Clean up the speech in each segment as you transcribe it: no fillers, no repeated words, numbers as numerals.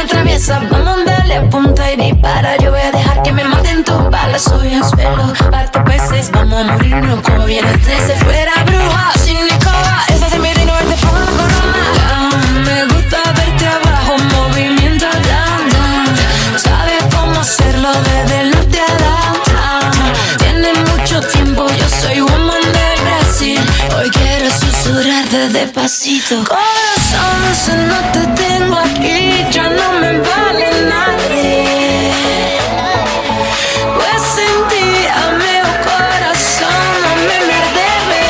línea traviesa. Vamos a darle a punta y dispara. Yo voy a dejar que me maten tus balas. Soy un suelo, parte peces. Vamos a morirnos como viene el 13. Fuera bruja, sin Nicola. Esa se mira y no verte por la corona. Me gusta verte abajo, movimiento down, down. Sabes cómo hacerlo desde el norte a downtown. Tienes mucho tiempo, yo soy woman de Brasil. Hoy quiero susurrar despacito. Corazón, si no te tengo aquí, ya no me vale nadie. Pues sin ti, amigo corazón, no me debe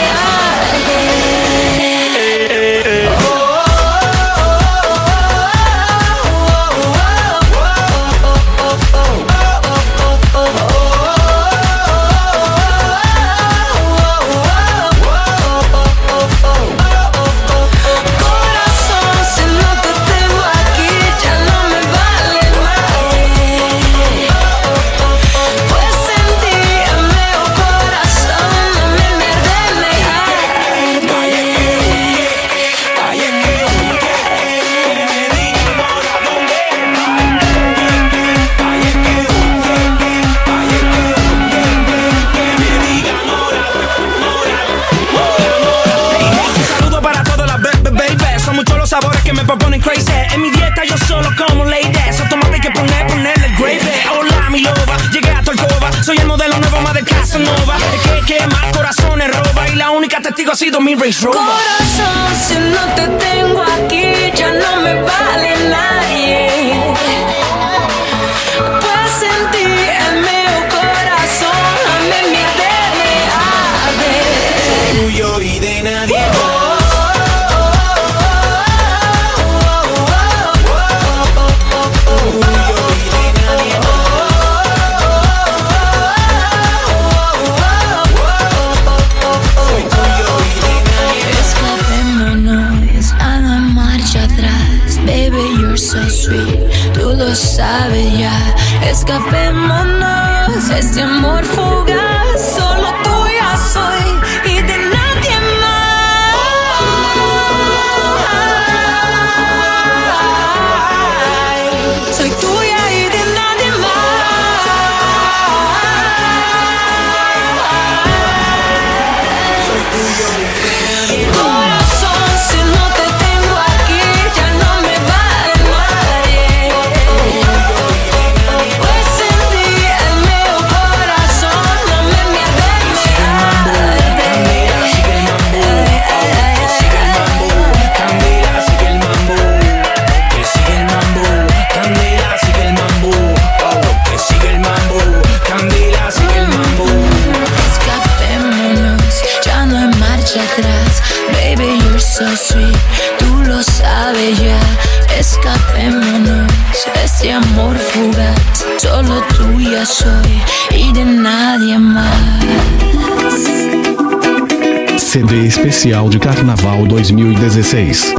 me proponen crazy. En mi dieta yo solo como ladies. Automático que ponerle gravy. Hola mi loba, llegué a tu alcoba. Soy el modelo nuevo más de Casanova. El que más corazones roba. Y la única testigo ha sido mi Range Rover. Corazón, si no te tengo aquí, ya no me vale nadie. Pues en ti, el mío corazón, a mí me debe haber. Tuyo y de nadie. So sweet, tú lo sabes ya. Escapémonos, este amor fugaz. Solo tuya soy y de nadie más. Soy tuya y de nadie más. Soy tuyo y de nadie más. Corazón, si no te tengo aquí, ya no me vale. Baby, you're so sweet, tú lo sabes ya. Escapémonos, este amor fugaz. Solo tuya soy y de nadie más. CD especial de Carnaval 2016.